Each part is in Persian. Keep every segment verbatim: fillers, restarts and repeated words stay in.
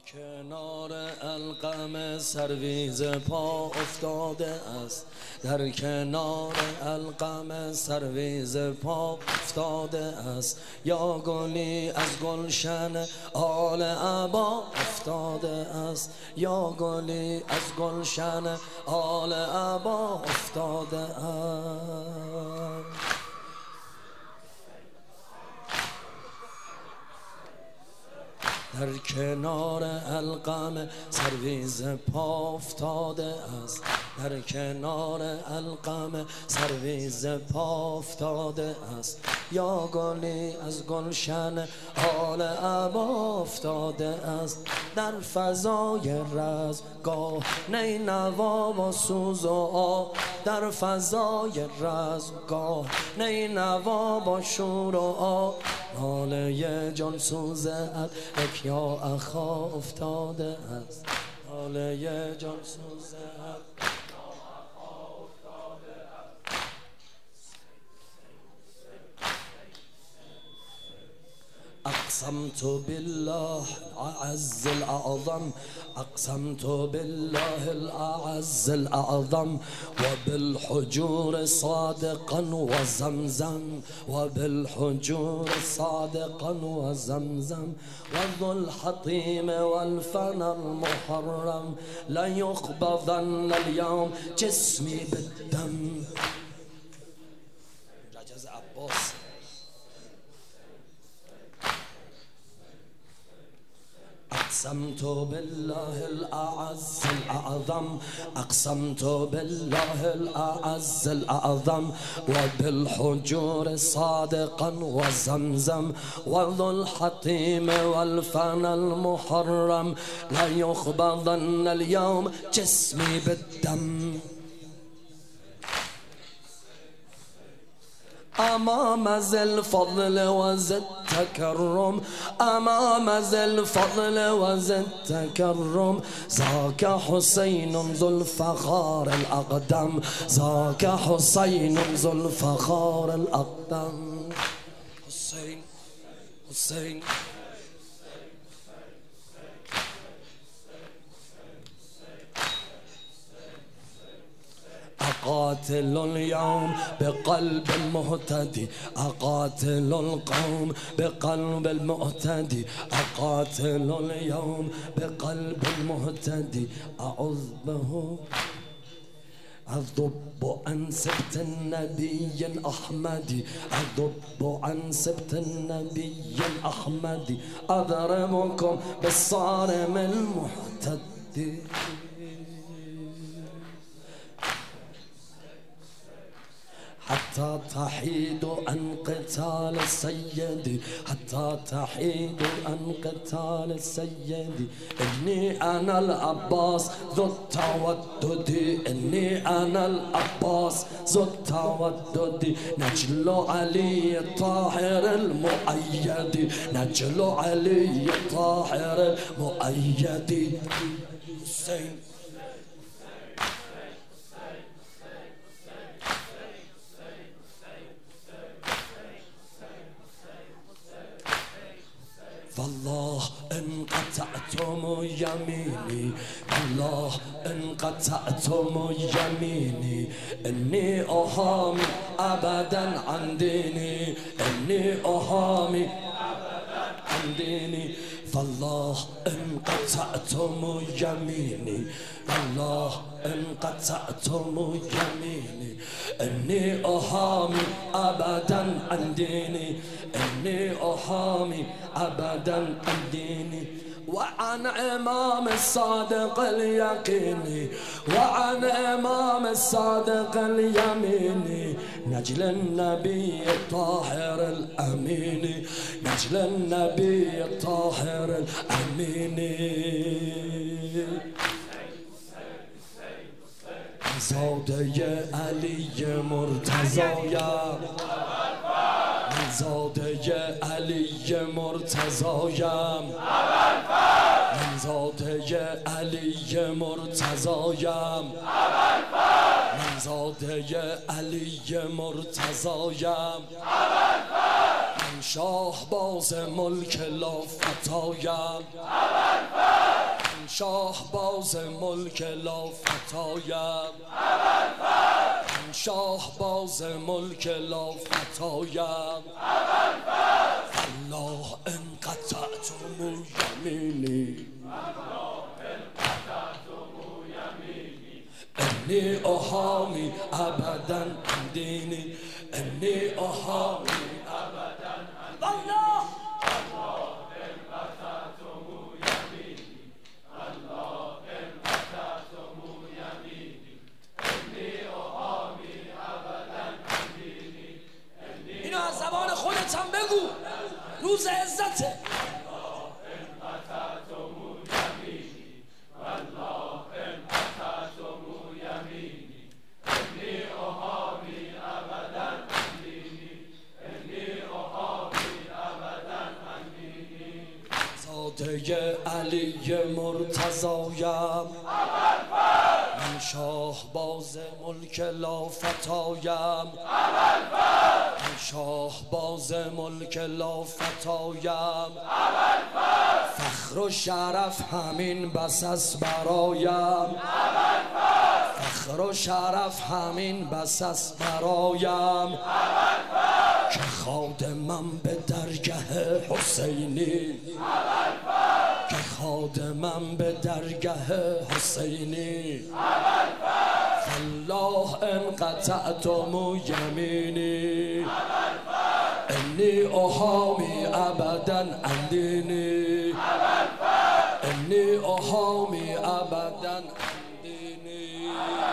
کنار القم سرویز پا افتاده است، در کنار القم سرویز پا افتاده است. یا گلی از گلشن آل عبا افتاده است، یا گلی از گلشن آل عبا افتاده است. در کنار القم سرویز پا افتاده است، در کنار القم سرویز پا افتاده است. یا گلی از گلشن آل عبا افتاده است، در فضای رزمگاه نینوا با سوز و آه، در فضای رزمگاه نینوا با شور و آه. ناله جان سوزه ادرک یا اخا افتاده است، ناله جان سوزه ادرک یا اخا افتاده است. اقسمت بالله اعز الاعظم، اقسمت بالله الاعز الاعظم، وبالحجور صادقا وزمزم، وبالحجور صادقا وزمزم، وذو الحطيم والفنا المحرم، ليقبضن اليوم جسمي بالدم. رجز عباس. أقسمت بالله الأعز الأعظم، أقسمت بالله الأعز الأعظم، وبالحجور صادقا وزمزم، وذو الحطيم والفنا المحرم، ليقبضن اليوم جسمي بالدم. أمام ذي الفضل وذي التكرم، أمام ذي الفضل وذي التكرم، ذاك حسين ذو الفخار الأقدم، ذاك حسين ذو الفخار الأقدم. حسين حسين أقاتل اليوم بقلب المهتدي، أقاتل القوم بقلب المهتدي، أقاتل اليوم بقلب المهتدي، أعوذ به أذب عن سبت النبي الأحمدي، أذب عن سبت النبي الأحمدي، أضربكم بالصارم المهتدي. حتى تحيد عن قتال السيد، حتى تحيد عن قتال السيد. إني أنا العباس ذو التودد، إني أنا العباس ذو التودد، نجل علي الطاهر المؤيد، نجل علي الطاهر المؤيد. حسين والله إن قطعتم يميني، والله إن قطعتم يميني، إني أحامي أبدا عن ديني، إني أحامي أبدا عن ديني. والله إن قطعتم يميني، والله إن قطعتم يميني، إني أحامي أبدا عن ديني، إني أحامي أبدا عن ديني. وعن إمام الصادق اليقيني، وعن إمام الصادق اليميني، نجل النبي الطاهر الأمين، نجل النبي الطاهر الأمين. زاده علی مرتضایم، زاده علی مرتضایم، من زاده علی مرتضایم، من زاده علی مرتضایم، من شاه باز ملک لافتایم. شاه باز ملک لافتایم، من شاه باز ملک لافتایم. والله ان قطعتم یمینی، انی احامی ابدا عن دینی، انی احامی ابدا عن دینی. اینو از زبان خودت هم بگو، روز عزته. زاده علی مرتضایم، من شاه باز ملک لافتایم، من شاه باز ملک لافتایم. فخر و شرف همین بس است برایم، فخر و شرف همین بس است برایم. که خادمم به درگه حسینی، که خادمم به درگه حسینی. فالله ان قطعتم یمینی، انی احامی ابدا عن دینی، انی احامی ابدا عن دینی.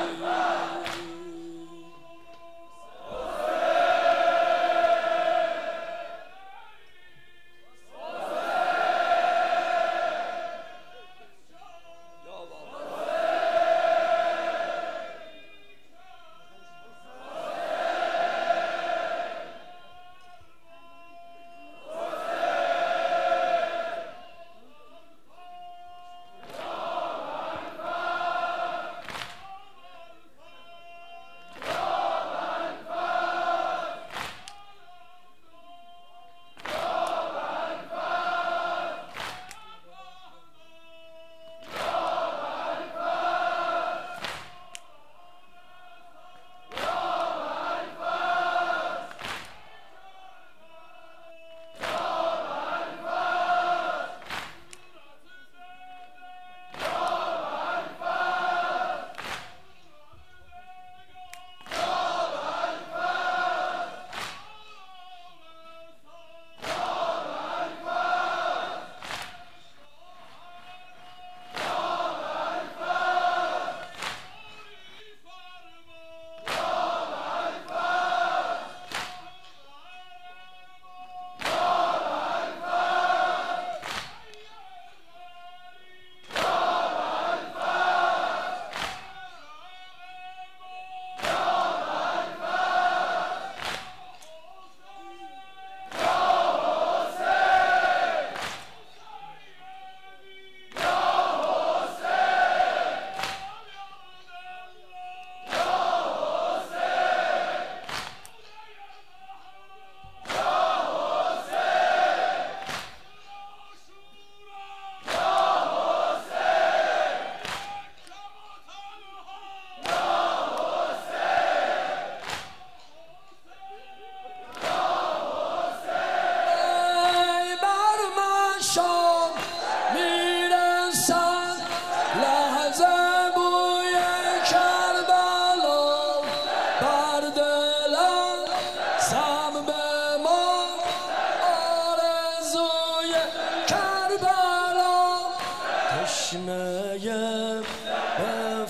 به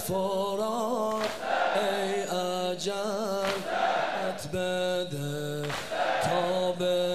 فرات ای اجل بده تا به